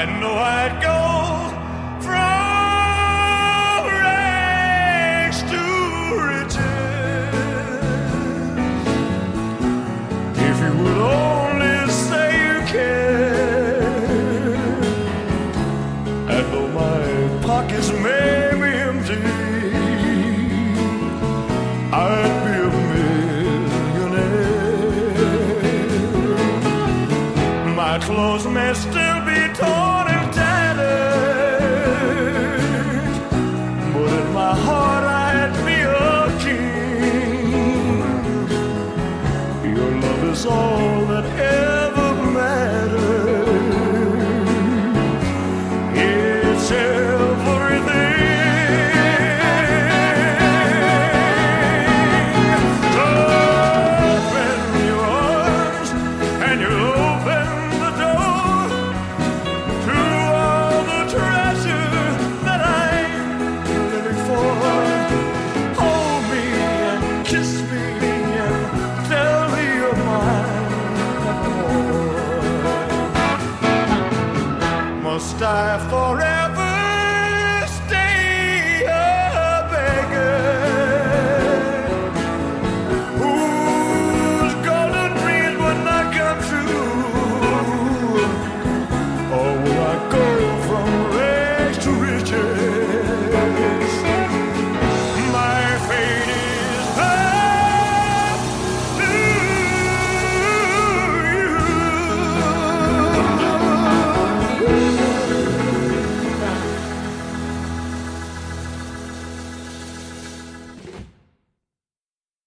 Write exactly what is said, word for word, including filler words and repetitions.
I know I'd go from rags to riches if you would only say you care. And though my pockets may be empty, I'd be a millionaire. My clothes may still be torn and tattered, but in my heart I'd be a king. Your love is all